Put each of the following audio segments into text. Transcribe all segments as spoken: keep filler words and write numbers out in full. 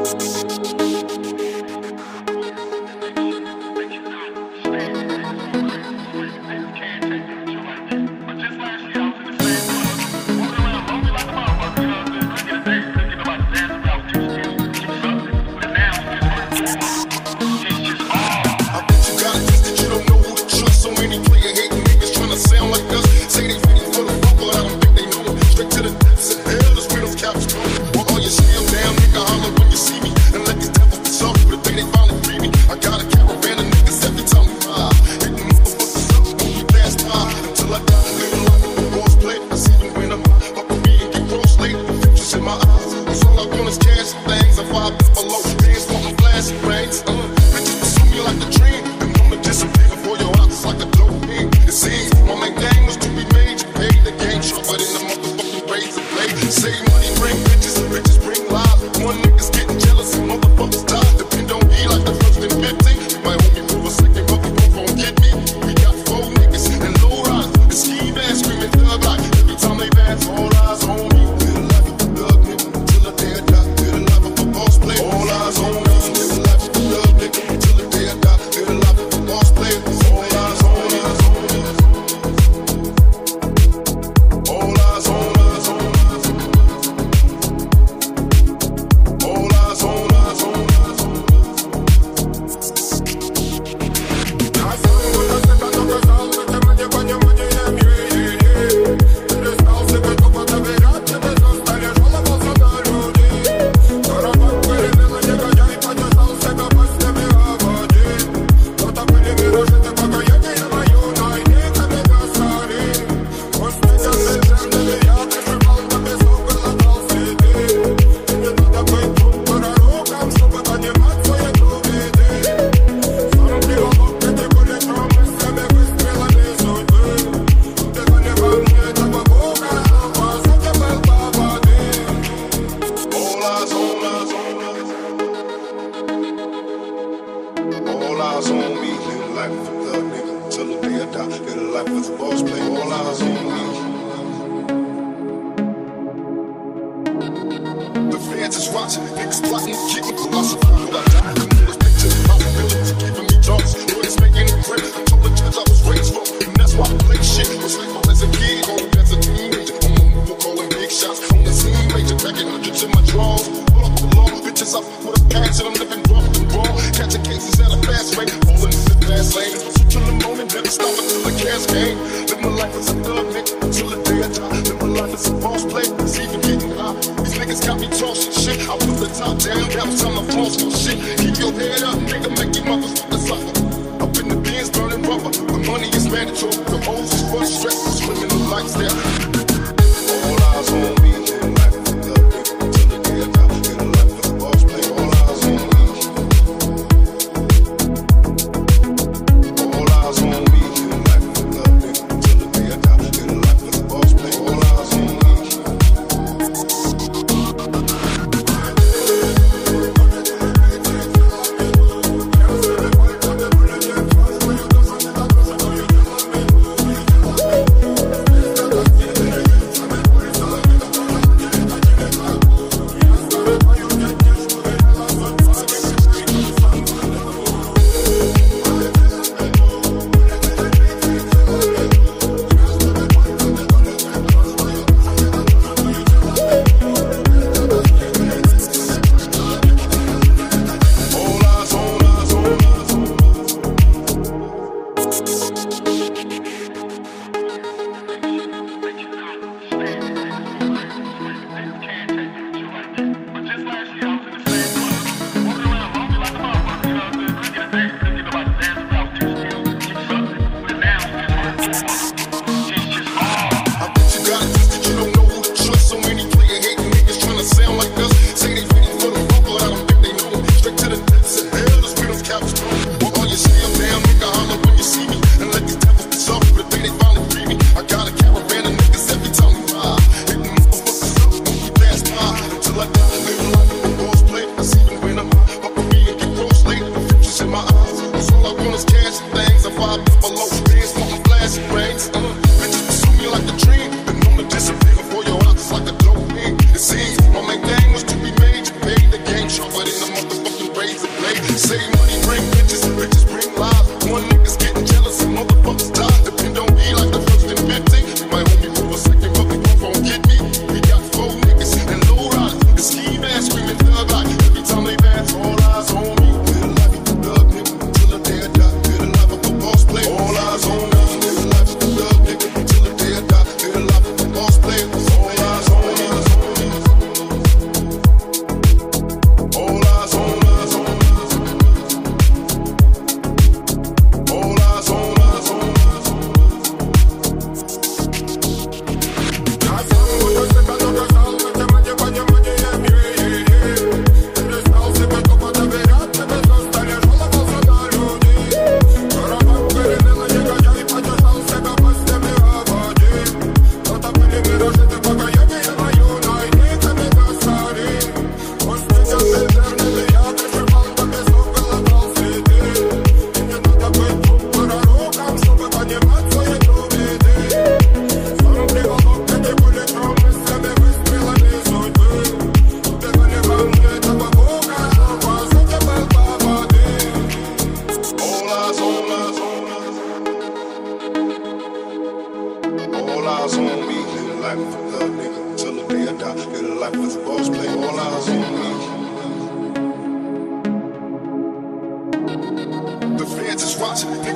It seems my main game was to be made, to pay the game, sharper than the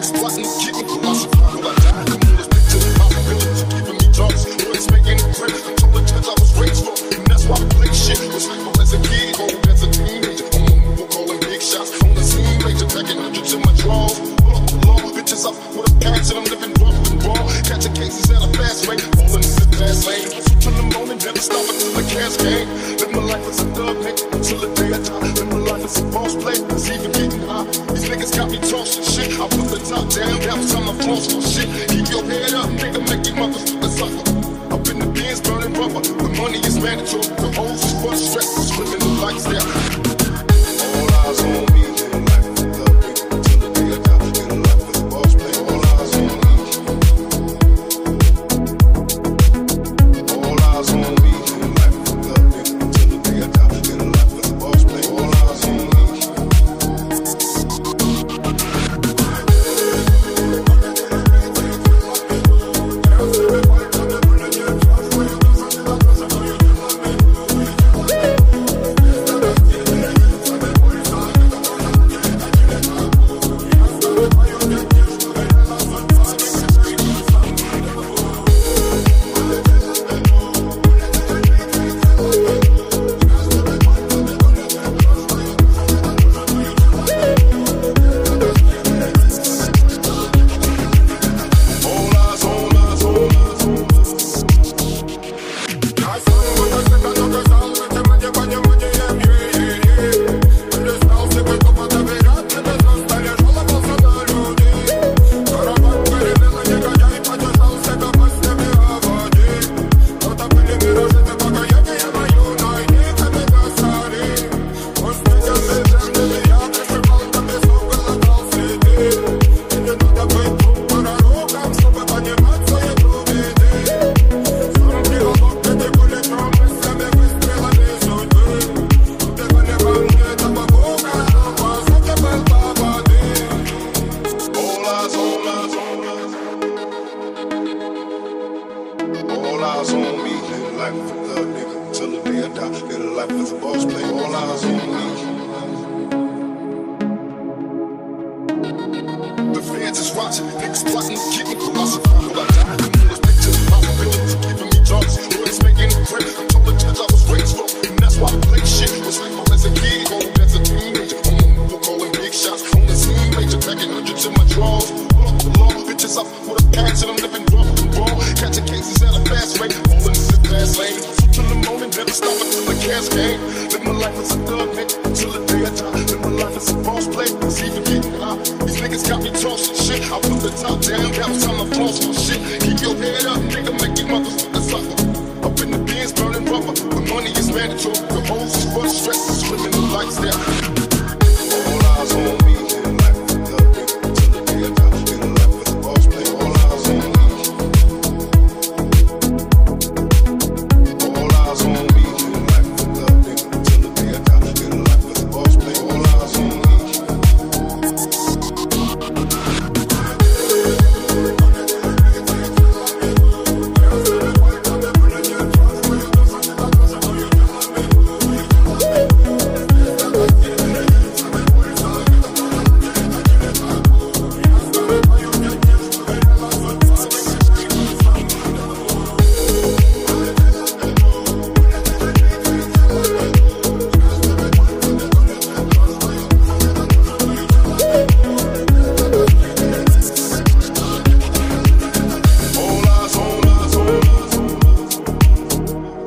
exploiting, keeping philosophy. Will I die? The moon is picture the possibility, keeping me drunk. It's making it great. I told the judge I was raised for, and that's why I play shit. Was simple as a kid, old as a teenager. On the move, calling big shots. On the scene, major packing hundreds in my drawers. Pull up the law, bitches up with a patch, and I'm living rough and raw. Catching cases at a fast rate, rolling in the fast lane. Till the morning, never stop until the cash came. Live my life as a thug, nigga, until the day I die. Live my life as a boss play, it's even getting high. These niggas got me tossing shit. I put the top down, that was time I floss for shit. Keep your head up, nigga, make your motherfuckers suffer. Up in the bins, burning rubber. The money is mandatory. The hoes is for stress, criminal lifestyle. All eyes on me, living life with the thug, nigga, until the day I die. Living life as a boss play. All eyes on me. All eyes on me, living life with the thug, nigga, until the day I die. Living life as a boss play. All eyes on me. All eyes on me, living life with a thug, nigga, until the day I die. Living life as a boss play. All eyes on me. The fans is watching, niggas plotting, keeping philosophy. Will I die? The moon is picture the possibility, keeping me drunk. It's making it great. I told the judge I was raised for, and that's why I play shit. Was simple as a kid, old as a teenager. On the move, calling big shots. On the scene, major packing hundreds in my drawers. Pull up the law, bitches up with a patch, and I'm living rough and raw. Catching cases at a fast rate, rolling in the fast lane. Till the morning, never stop until the cash came. Live my life as a thug, nigga, until the day I die. Live my life as a boss play, it's even getting high. These niggas got me tossing shit. I put the top down, that was time I floss for shit. Keep your head up, nigga, make your motherfuckers suffer. Up in the bins, burning rubber. The money is mandatory. The hoes is for stress, it's criminal lifestyle.